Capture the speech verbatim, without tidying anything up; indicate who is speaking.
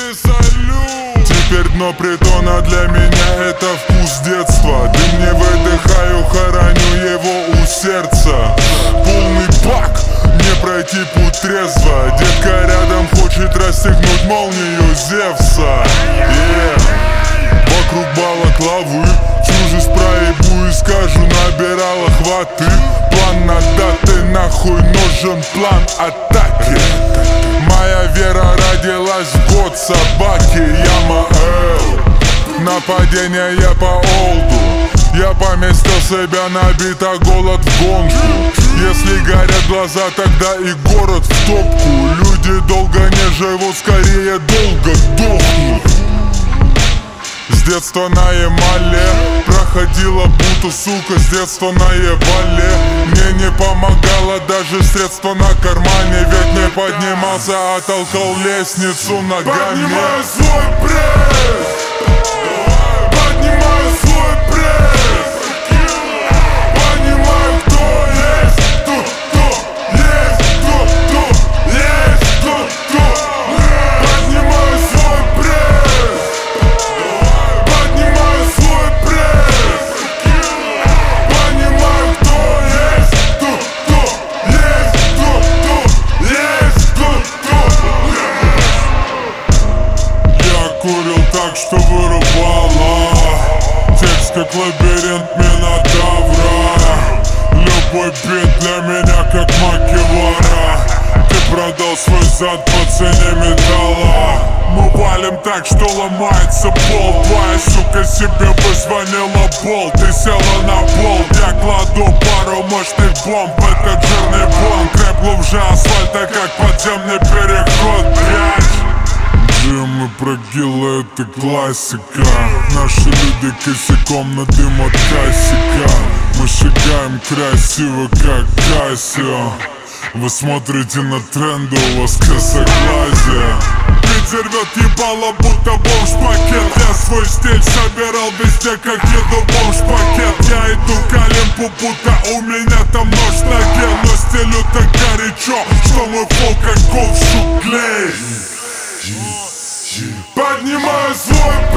Speaker 1: Теперь дно притона для меня это вкус детства. Дым не выдыхаю, хороню его у сердца. Полный бак, не пройти путь трезво. Детка рядом хочет расстегнуть молнию Зевса. yeah. Вокруг балаклавы, чужесть проебу и скажу, набирала хваты. План на даты, нахуй нужен план атаки. Моя вера родилась в год собаки. Яма Эл, нападение я по олду. Я поместил себя на бит, а голод в гонку. Если горят глаза, тогда и город в топку. Люди долго не живут, скорее долго дохнут. С детства на Ямале проходила буту, сука, с детства наебали. Мне не помогало даже средства на кармане. Ведь не поднимался, а толкал лестницу ногами. Поднимаю свой пресс, поднимаю свой пресс. Понимаю, кто есть, кто, кто есть, кто, кто есть, кто, кто. Поднимаю свой пресс, поднимаю свой пресс. Понимаю, кто есть, кто, кто есть, кто, кто есть, кто, кто. Я курил так, что вырубало. Текст как лабиринт Минотавра. Любой бит для меня как макевара. Ты продал свой зад по цене металла. Мы валим так, что ломается пол. Твоя сука себе позвонила бол. Ты села на пол, я кладу пару мощных бомб. Этот жирный бомб, рэп глубже асфальта, как подземный переход, блядь. Джим и прогилы, это классика. Наши люди косяком на дым от кассика. Мы шагаем красиво, как Кассио. Вы смотрите на тренды, у вас косоглазие. Питер рвет ебало, будто бомж-пакет. Я свой стиль собирал везде, как еду бомж-пакет. Я иду к Олимпу, будто у меня там нож в ноге. Но стилю так горячо, что мой фол как ковшук клей. Поднимаю свой